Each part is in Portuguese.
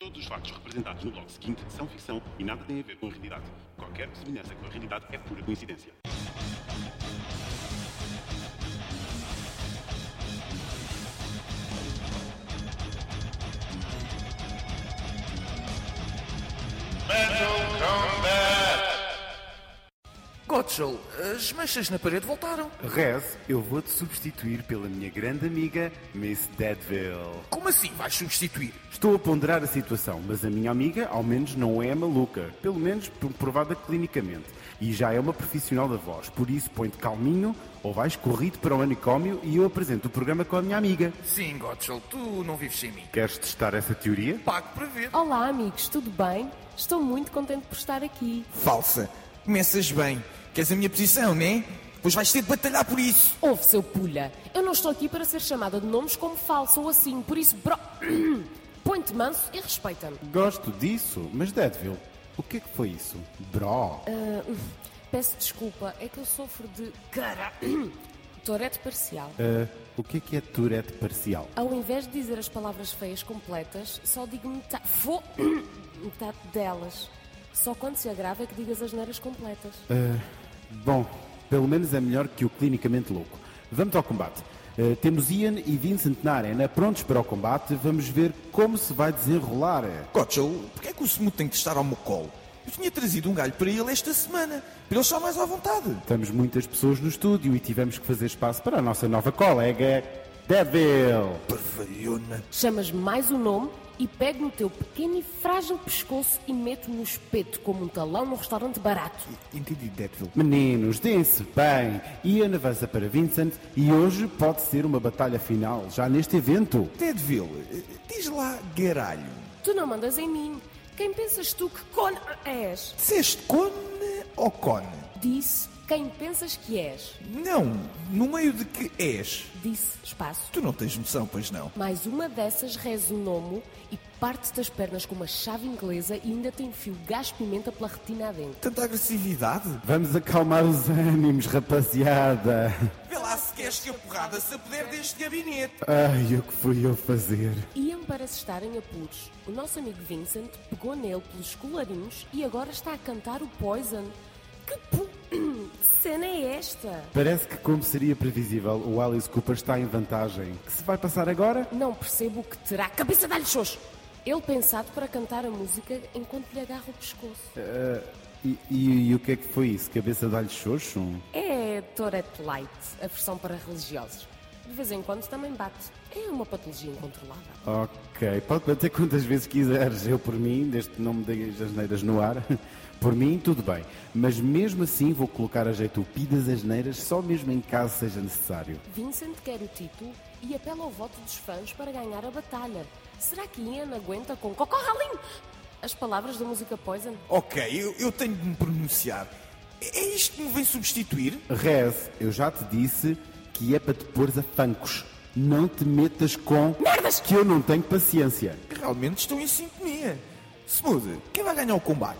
Todos os factos representados no bloco seguinte são ficção e nada têm a ver com a realidade. Qualquer semelhança com a realidade é pura coincidência. Metal Combat! Gottschall, as manchas na parede voltaram. Rez, eu vou-te substituir pela minha grande amiga, Miss Deadville. Como assim vais substituir? Estou a ponderar a situação, mas a minha amiga, ao menos, não é maluca. Pelo menos provada clinicamente. E já é uma profissional da voz. Por isso, põe-te calminho ou vais corrido para o manicômio e eu apresento o programa com a minha amiga. Sim, Gottschall, tu não vives sem mim. Queres testar essa teoria? Pago para ver. Olá, amigos, tudo bem? Estou muito contente por estar aqui. Falsa. Começas bem. Queres a minha posição, né? Pois vais ter de batalhar por isso. Ouve, seu pulha, eu não estou aqui para ser chamada de nomes como falsa ou assim, por isso, põe-te manso e respeita-me. Gosto disso, mas Deadville, o que é que foi isso? Bro. Peço desculpa, é que eu sofro de... Tourette parcial. O que é Tourette parcial? Ao invés de dizer as palavras feias completas, só digo metade... metade delas. Só quando se agrava é que digas as neiras completas. Bom, pelo menos é melhor que o clinicamente louco. Vamos ao combate. Temos Ian e Vincent na arena, prontos para o combate. Vamos ver como se vai desenrolar. Gottschall, porquê é que o Smooth tem que estar ao meu colo? Eu tinha trazido um galho para ele esta semana, para ele estar mais à vontade. Estamos muitas pessoas no estúdio e tivemos que fazer espaço para a nossa nova colega, Deadville. Parvalhona. Chamas mais o nome e pego no teu pequeno e frágil pescoço e meto no espeto como um talão num restaurante barato. Entendi, Deadville. Meninos, deem-se bem. Ian avança para Vincent e hoje pode ser uma batalha final, já neste evento. Deadville, diz lá garalho. Tu não mandas em mim. Quem pensas tu que cone és? Disseste cone ou cone? Disse quem pensas que és. Não, no meio de que és. Disse espaço. Tu não tens noção, pois não? Mais uma dessas resonomo e parte das pernas com uma chave inglesa e ainda tem fio gás-pimenta pela retina adentro. Tanta agressividade? Vamos acalmar os ânimos, rapaziada. Vê lá se queres que a porrada se apoder deste gabinete. Ai, o que fui eu fazer? Iam para se estar em apuros. O nosso amigo Vincent pegou nele pelos colarinhos e agora está a cantar o Poison. Que cena é esta? Parece que, como seria previsível, o Alice Cooper está em vantagem. Que se vai passar agora? Não percebo o que terá. Cabeça dá-lhe xoxo! Ele pensado para cantar a música enquanto lhe agarra o pescoço. E o que é que foi isso? Cabeça dá-lhe xoxo? É Tourette Light, a versão para religiosos. De vez em quando também bate. É uma patologia incontrolável. Ok, pode bater quantas vezes quiseres. Eu, por mim, desde que não me dei as asneiras no ar, por mim, tudo bem. Mas mesmo assim vou colocar a jeito o pi das asneiras só mesmo em caso seja necessário. Vincent quer o título e apela ao voto dos fãs para ganhar a batalha. Será que Ian aguenta com Cocó Ralim as palavras da música Poison? Ok, eu tenho de me pronunciar. É isto que me vem substituir? Rez, eu já te disse que é para te pôres a fancos. Não te metas com... Merdas! Que eu não tenho paciência. Realmente estou em sintonia. Smooth, quem vai ganhar o combate?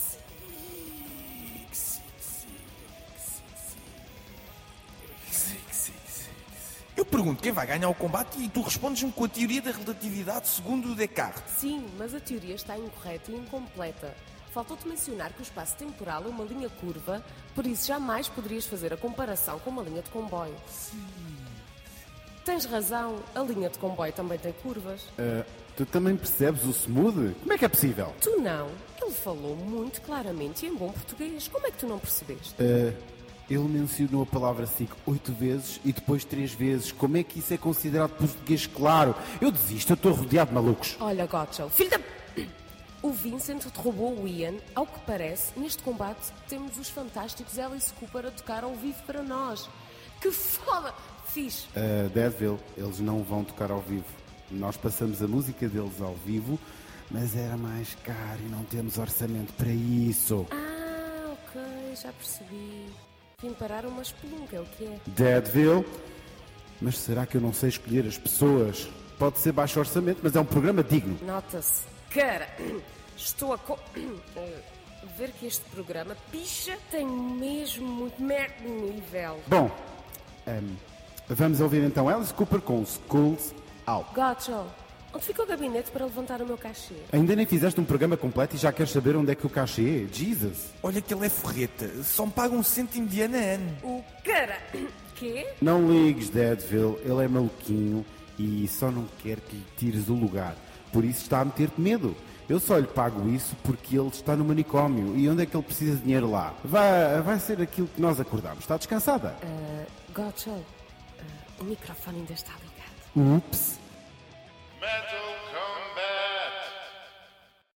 Eu pergunto quem vai ganhar o combate e tu respondes-me com a teoria da relatividade segundo o Descartes. Sim, mas a teoria está incorreta e incompleta. Faltou-te mencionar que o espaço temporal é uma linha curva, por isso jamais poderias fazer a comparação com uma linha de comboio. Sim. Tens razão, a linha de comboio também tem curvas. Tu também percebes o smooth? Como é que é possível? Tu não. Ele falou muito claramente e em bom português. Como é que tu não percebeste? Ele mencionou a palavra SIC 8 vezes e depois 3 vezes. Como é que isso é considerado português claro? Eu desisto, eu estou rodeado de malucos. Olha, Gottschall, filho da... O Vincent derrubou o Ian. Ao que parece, neste combate temos os fantásticos Alice Cooper a tocar ao vivo para nós. Que foda! Fixe. Deadville, eles não vão tocar ao vivo. Nós passamos a música deles ao vivo, mas era mais caro e não temos orçamento para isso. Ah, ok, já percebi. Vim parar uma espelunca, é o que é. Deadville? Mas será que eu não sei escolher as pessoas? Pode ser baixo orçamento, mas é um programa digno. Nota-se. Cara, estou a ver que este programa, picha, tem mesmo muito merda no nível. Bom, vamos ouvir então Alice Cooper com Schools Out. Gottschall, Onde fica o gabinete para levantar o meu cachê? Ainda nem fizeste um programa completo e já queres saber onde é que o cachê é? Jesus! Olha que ele é forreta. Só me paga 1 cêntimo de ano a ano. O cara... Quê? Não ligues, Deadville. Ele é maluquinho e só não quer que lhe tires o lugar. Por isso está a meter-te medo. Eu só lhe pago isso porque ele está no manicômio. E onde é que ele precisa de dinheiro lá? Vai ser aquilo que nós acordámos. Está descansada? Gotcha. O microfone ainda está ligado. Ups.